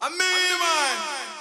I mean, man.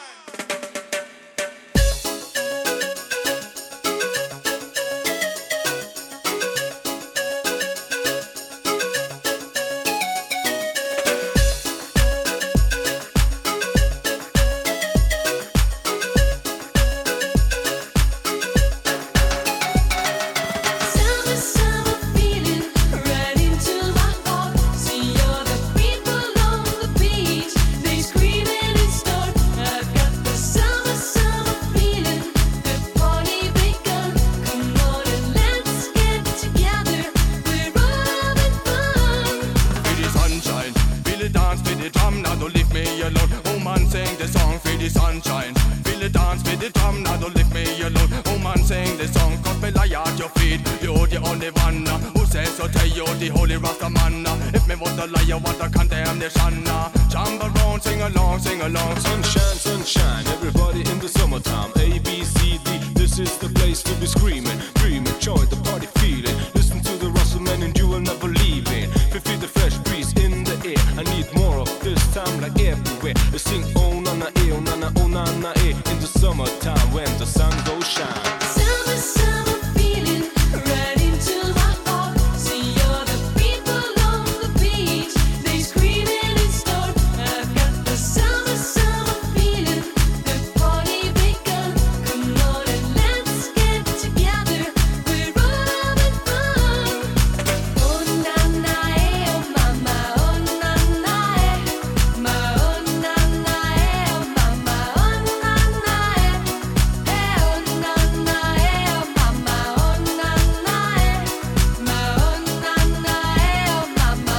Don't leave me alone. Oh man, sing the song for the sunshine. Feel the dance for the drum. Now don't leave me alone. Oh man, sing the song. Cause me lie at your feet. You're the only one who says so. Tell you the holy Rasta man. If me was the liar, what a condemnation. Jump around, sing along, sing along. Sunshine, sunshine, everybody in the summertime. A, B, C, D, this is the place to be screaming. Dream, enjoy the party feeling. Listen to the Russell man and you will never leave it. Feel the fresh breeze in the air. I need more of this time like everywhere. They sing oh nana eh, oh nana, oh nana eh. In the summertime when the sun goes shine. Summer, summer feeling right into my heart. See all the people on the beach, they screaming in start. I've got the summer, summer feeling. The party begun. Come on and let's get together. We're all having fun. Oh nana eh, oh mama, oh nana eh, ma oh nana eh, oh mama, oh nana eh, oh nana eh, oh mama, oh nana eh, ma oh nana eh, oh mama,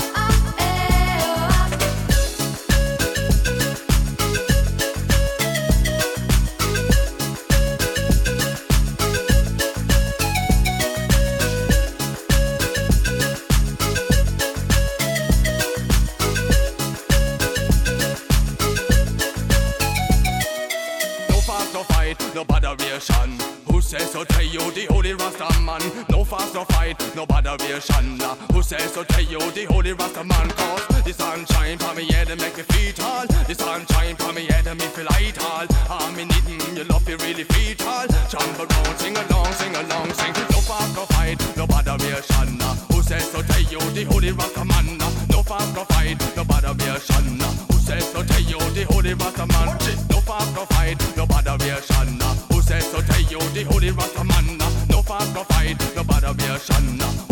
No fast, no fight, no botheration. Who says so? Tell you the holy Rasta man. No fast, no fight, no botheration. Who says so? Tell you the holy Rasta man. Cause the sunshine for me head and make me feel tall. The sunshine for me head and me feel light all. I'm in it, your love you really feel tall. Jump around, sing along, sing along, sing. No fast, no fight, no botheration. Who says so? Tell you the holy Rasta man. No fast, no fight, no botheration. Who says so? Tell you the holy Rasta man. No fast, no fight, no botheration. Who says so? Tell you the holy Rasta man. No fast, no fight, no botheration.